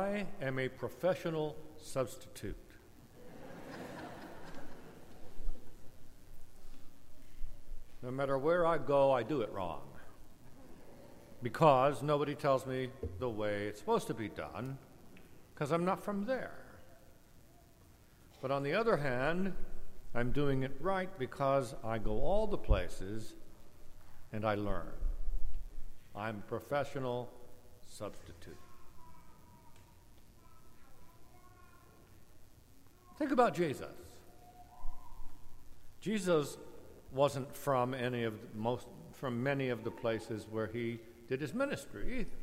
I am a professional substitute. No matter where I go, I do it wrong. Because nobody tells me the way it's supposed to be done, because I'm not from there. But on the other hand, I'm doing it right because I go all the places and I learn. I'm a professional substitute. Think about Jesus. Jesus wasn't from many of the places where he did his ministry either.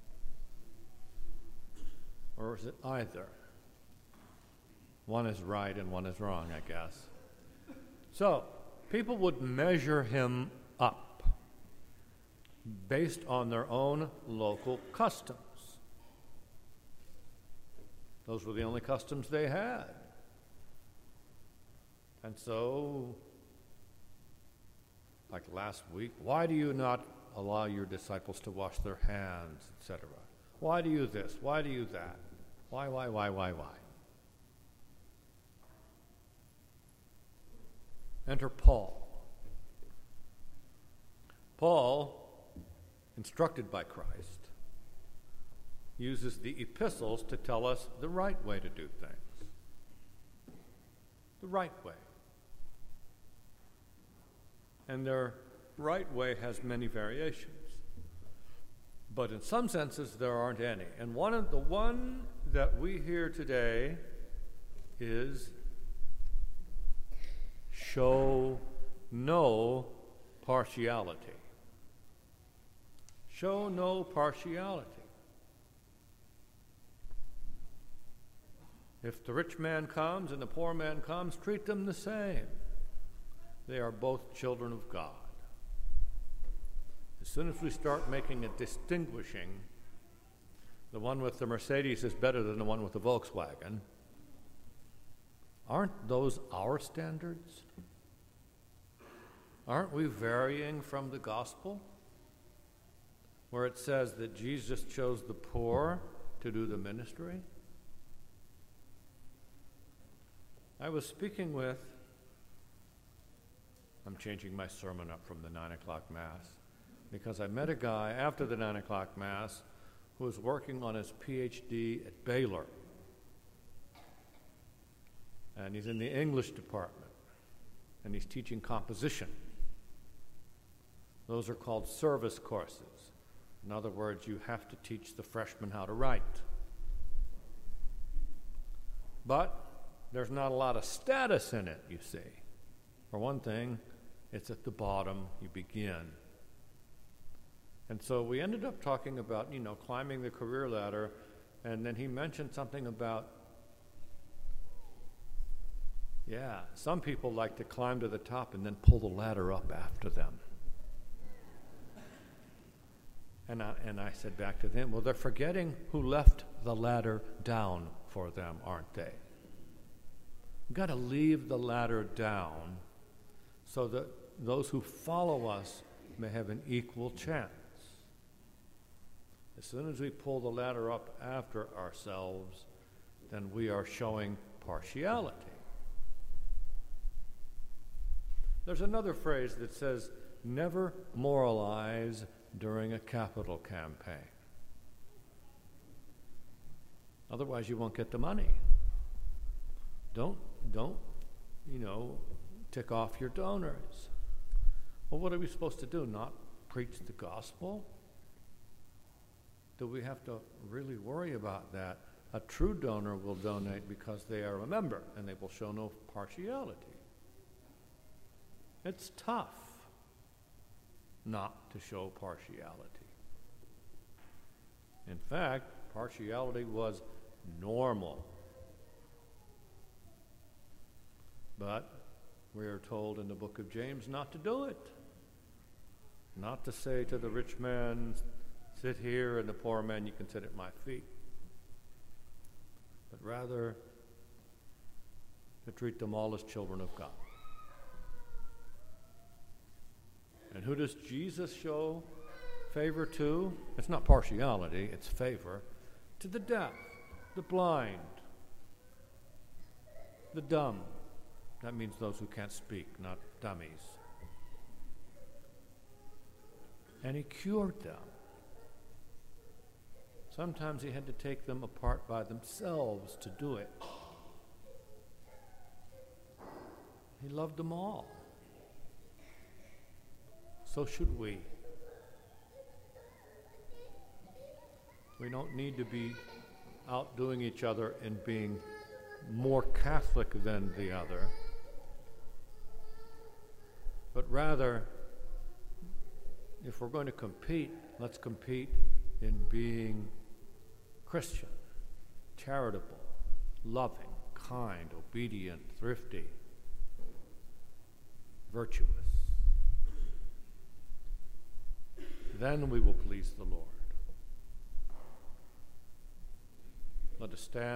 Or is it either? One is right and one is wrong, I guess. So, people would measure him up based on their own local customs. Those were the only customs they had. And so, like last week, why do you not allow your disciples to wash their hands, etc.? Why do you this? Why do you that? Why? Enter Paul. Paul, instructed by Christ, uses the epistles to tell us the right way to do things. The right way. And their right way has many variations. But in some senses, there aren't any. And the one that we hear today is show no partiality. Show no partiality. If the rich man comes and the poor man comes, treat them the same. They are both children of God. As soon as we start making a distinguishing, the one with the Mercedes is better than the one with the Volkswagen, aren't those our standards? Aren't we varying from the gospel, where it says that Jesus chose the poor to do the ministry? I was speaking with, I'm changing my sermon up from the 9 o'clock Mass, because I met a guy after the 9 o'clock Mass who was working on his PhD at Baylor. And he's in the English department, and he's teaching composition. Those are called service courses. In other words, you have to teach the freshmen how to write. But there's not a lot of status in it, you see. For one thing, it's at the bottom, you begin. And so we ended up talking about, climbing the career ladder, and then he mentioned something about, some people like to climb to the top and then pull the ladder up after them. And I said back to them, well, they're forgetting who left the ladder down for them, aren't they? We've got to leave the ladder down so that those who follow us may have an equal chance. As soon as we pull the ladder up after ourselves, then we are showing partiality. There's another phrase that says, never moralize during a capital campaign. Otherwise, you won't get the money. Don't, tick off your donors. Well, what are we supposed to do? Not preach the gospel? Do we have to really worry about that? A true donor will donate because they are a member, and they will show no partiality. It's tough not to show partiality. In fact, partiality was normal. But we are told in the book of James not to do it. Not to say to the rich man, sit here, and the poor man, you can sit at my feet. But rather, to treat them all as children of God. And who does Jesus show favor to? It's not partiality, it's favor. To the deaf, the blind, the dumb. That means those who can't speak, not dummies. And he cured them. Sometimes he had to take them apart by themselves to do it. He loved them all. So should we. We don't need to be outdoing each other in being more Catholic than the other, but rather, if we're going to compete, let's compete in being Christian, charitable, loving, kind, obedient, thrifty, virtuous. Then we will please the Lord. Let us stand.